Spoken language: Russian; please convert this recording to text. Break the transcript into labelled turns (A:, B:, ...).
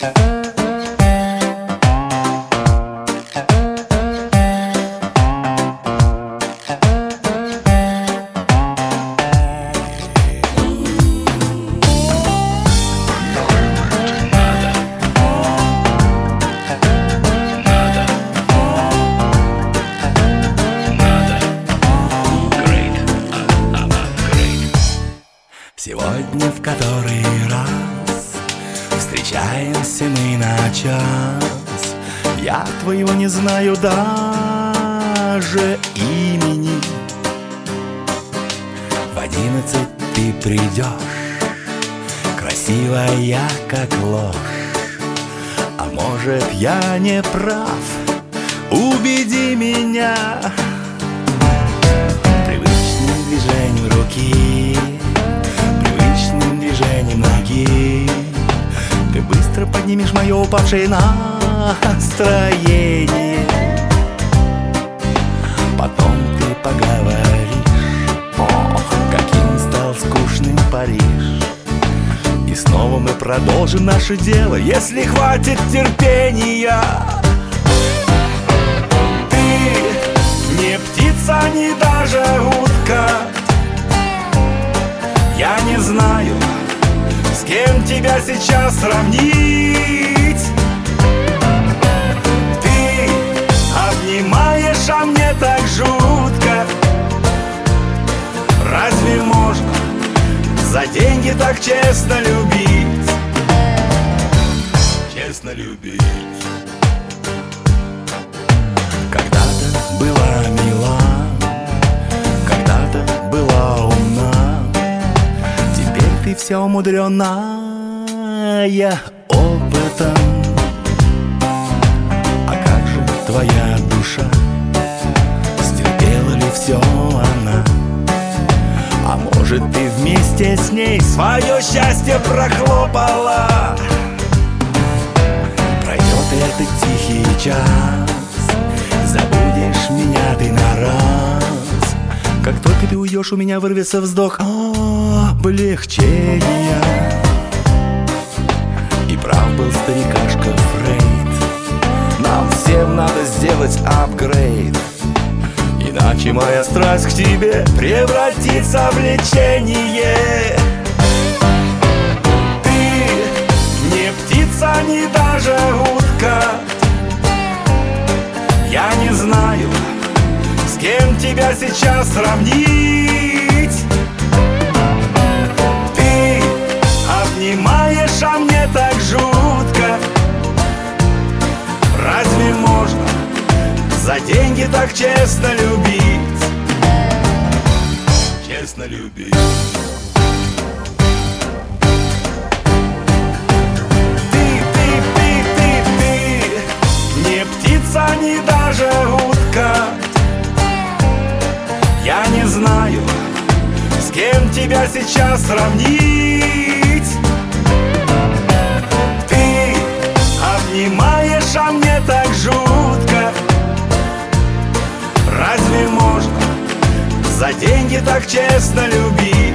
A: Сегодня в который раз встречаемся мы на час. Я твоего не знаю даже имени. В 11 ты придешь, красивая как ложь. А может, я не прав, убеди меня. Привычным движением руки, привычным движением ноги ты быстро поднимешь мое упавшее настроение. Потом ты поговоришь, ох, каким стал скучным Париж. И снова мы продолжим наше дело, если хватит терпения. Ты не птица, не даже утка. Я не знаю, с кем тебя сейчас сравнить. Ты обнимаешь, а мне так жутко. Разве можно за деньги так честно любить? Честно любить. Когда-то была мила, когда-то была умна. Теперь ты вся умудренная опытом. А как же твоя душа? Стерпела ли все она? А может, ты вместе с ней свое счастье прохлопала? Пройдет этот тихий час, забудешь меня ты на раз. Как только ты уйдешь, у меня вырвется вздох облегчения. И прав был старикашка Фрейд, нам всем надо сделать апгрейд. Иначе моя страсть к тебе превратится в лечение. Ты не птица, не даже утка. Я не знаю, с кем тебя сейчас сравнить. Ты обнимаешь, а мне так жутко. Разве можно за деньги так честно любить? Честно любить. Ты не птица, не даже утка. Я не знаю, с кем тебя сейчас сравнить. Ты обнимаешь, а мне так жутко. Разве можно за деньги так честно любить?